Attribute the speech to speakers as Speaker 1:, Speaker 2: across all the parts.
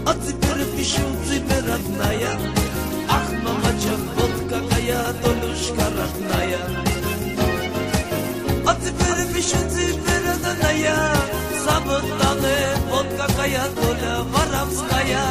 Speaker 1: А теперь пишу тебе, родная. Ах, мамача, вот какая долюшка родная. А теперь пишу тебе, родная. Забытаны, вот какая доля воровская.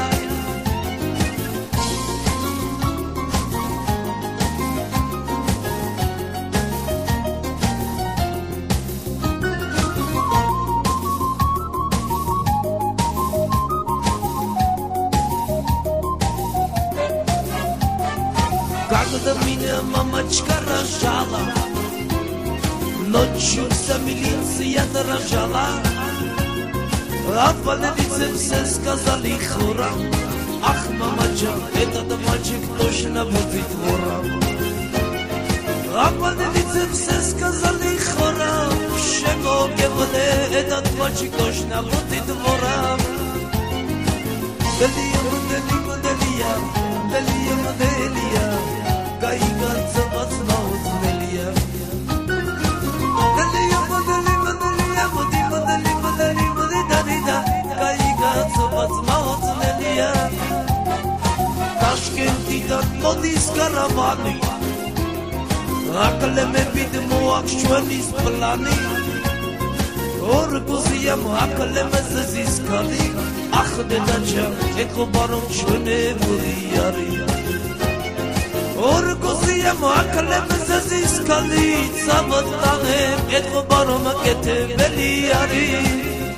Speaker 1: Когда меня мамочка рожала, ночью вся милиция дрожала, а по лице все сказали хором: ах, мамочка, этот мальчик точно будет вором. А по лице все сказали хором: шемогевне, этот мальчик точно будет вором. Делия, делия, делия, кайга цват наузмелия. Делия, делия, кайга цват наузмелия. Ташкентიდან მოდის каравანი, აკლემე ბიდმო აქვს ჩვენის პლანი. ორგოზია აკლემე ზის ქალი, ახდედაჩა ეკობა რომ ჩვენებული არის. ორგოზია აკლემე ზის ქალი, სამოტანე ეკობა რომ კეთებელი არის.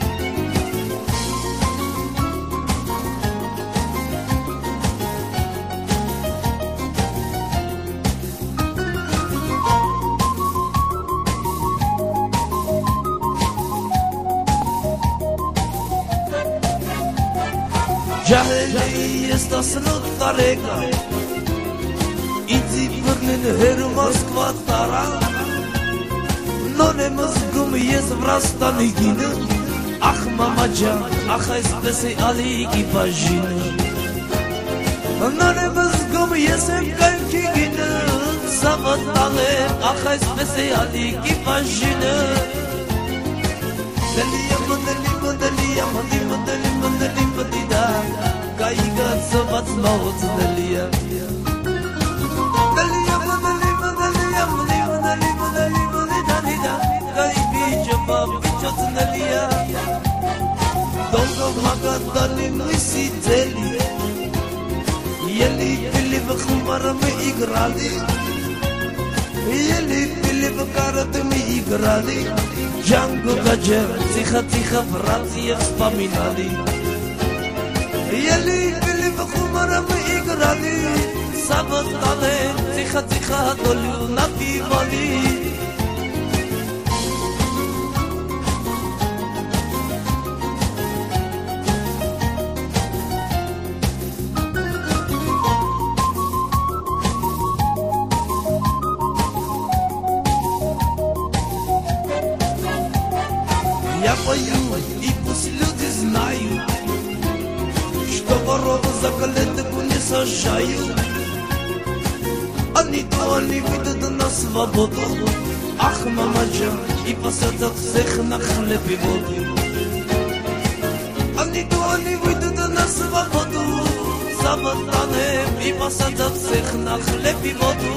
Speaker 1: Jaheli estas notarega, izi vrnen her Moskva tara. Nonem zgum jest wrastany giny, ach mamaja, ach specjaliki paziny. Nonem zgum jest kalki giny, samotane, ach specjaliki paziny. Delia, кайга цват наузмелия. Delia, кайбича бабичоцнелия. Долго магадали мы сидели, ели пили в хумар мы играли, ели пили в карты мы играли. Джанго гаджер, тихо-тихо братьев вспоминали. Ели пили в хумар мы играли, самотаны, тихо-тихо долю напивали. Я пою, и пусть люди знают, что воров за калитку не сажают. Они выйдут на свободу, ах, мамаджа, и посадят всех на хлеб и воду. Они выйдут на свободу, самотаны, и посадят всех на хлеб и воду.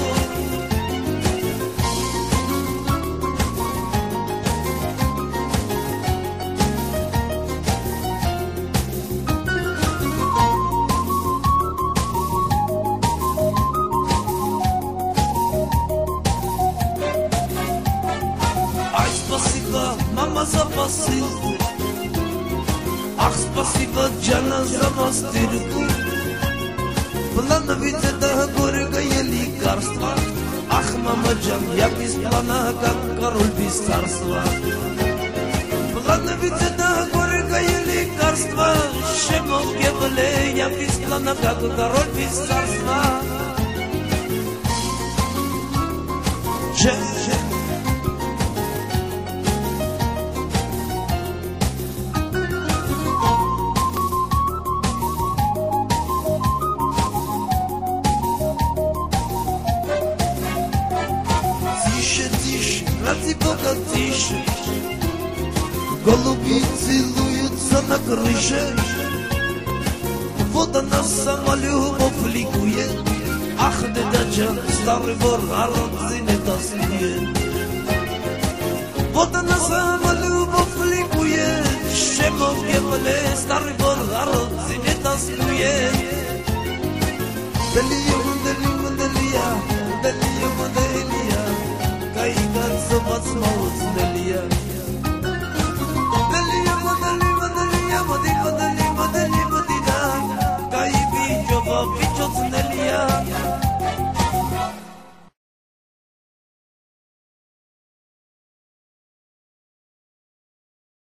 Speaker 1: Мама за посылку, ах, спасибо, Джана, за мастырку. План ведь это горькое лекарство, ах, мама Джан, я без плана, как король без царства. План ведь это горькое лекарство, шемогевле, я без плана, как король без царства. Ради Бога тише, голуби целуются на крыше. Vodana sama ljubov likuje, ah ne dađa stari borarod zine taskuje. Vodana sama ljubov likuje, šemov kevale stari borarod zine taskuje. Delija, delija, delija, delija, kaj kad sobac mauc delija. Delija, delija, delija, delija, delija, delija, kaj bi jova bičoc delija.